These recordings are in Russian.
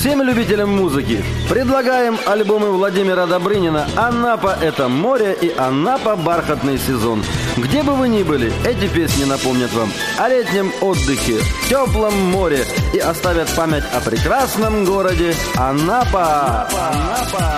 Всем любителям музыки предлагаем альбомы Владимира Добрынина «Анапа – это море» и «Анапа – бархатный сезон». Где бы вы ни были, эти песни напомнят вам о летнем отдыхе, теплом море и оставят память о прекрасном городе Анапа. Анапа.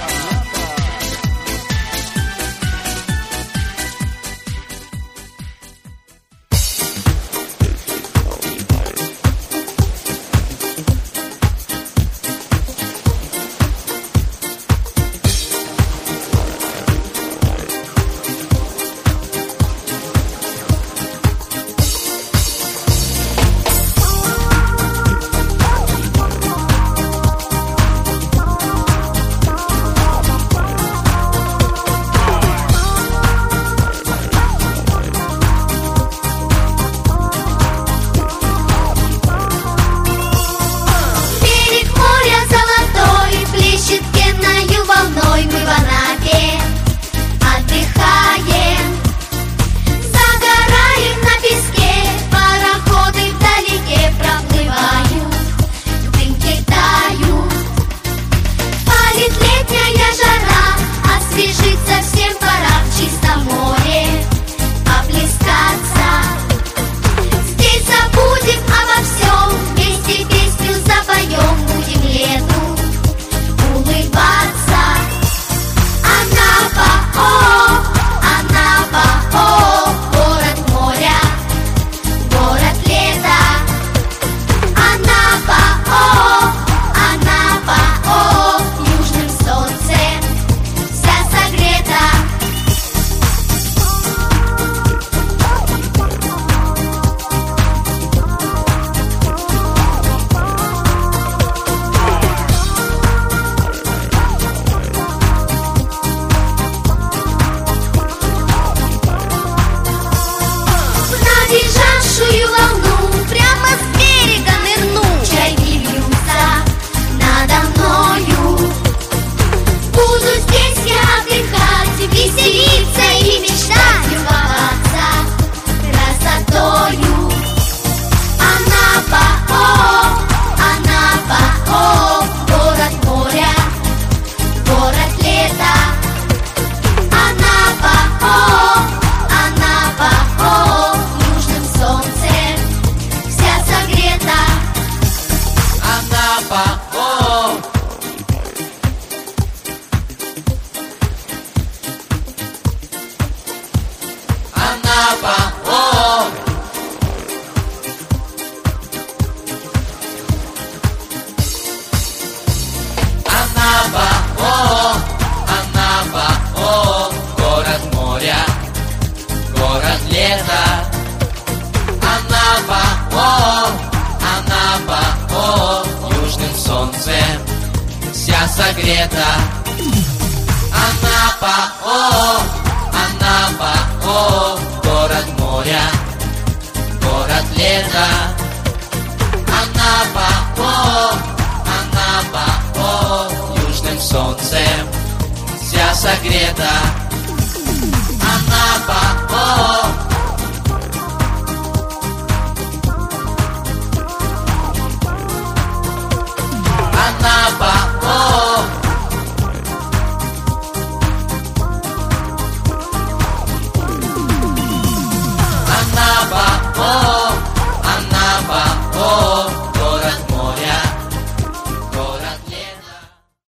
Согрета. Анапа, о, Анапа, о, город моря, город лета. Анапа, о, южным солнцем вся согрета.